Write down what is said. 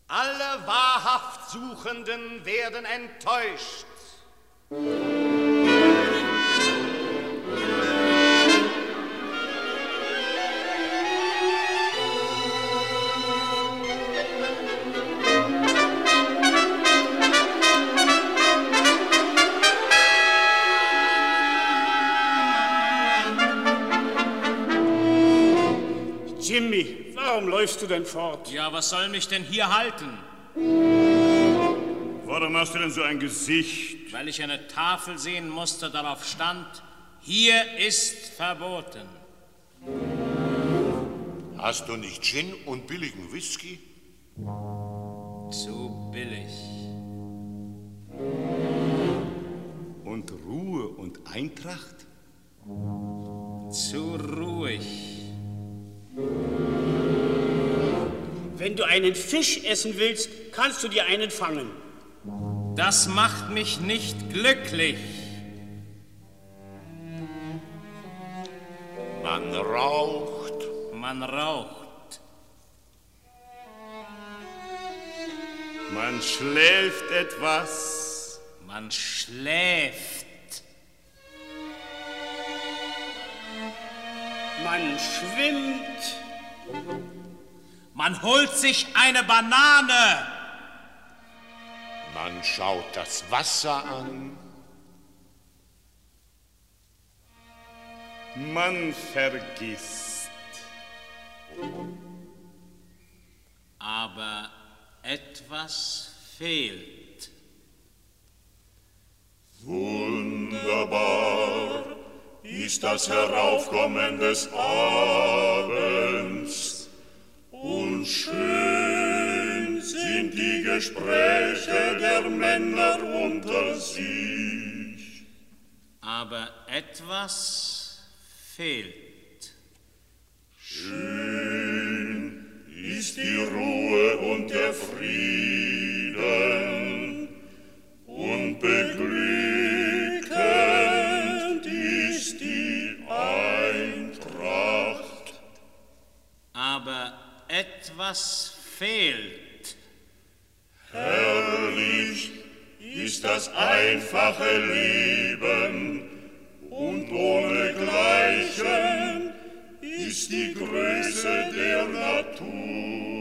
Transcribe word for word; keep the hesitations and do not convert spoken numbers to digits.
Alle wahrhaft Suchenden werden enttäuscht. Jimmy, warum läufst du denn fort? Ja, was soll mich denn hier halten? Warum hast du denn so ein Gesicht? Weil ich eine Tafel sehen musste, darauf stand, hier ist verboten. Hast du nicht Gin und billigen Whisky? Zu billig. Und Ruhe und Eintracht? Zu ruhig. Wenn du einen Fisch essen willst, kannst du dir einen fangen. Das macht mich nicht glücklich. Man raucht. Man raucht. Man schläft etwas. Man schläft. Man schwimmt. Man holt sich eine Banane. Man schaut das Wasser an. Man vergisst. Aber etwas fehlt. Wunderbar ist das Heraufkommen des Abends und schön sind die Gespräche der Männer unter sich. Aber etwas fehlt. Schön ist die Ruhe und der Frieden und beglückend ist die Eintracht. Aber etwas fehlt. Herrlich ist das einfache Leben und ohnegleichen ist die Größe der Natur.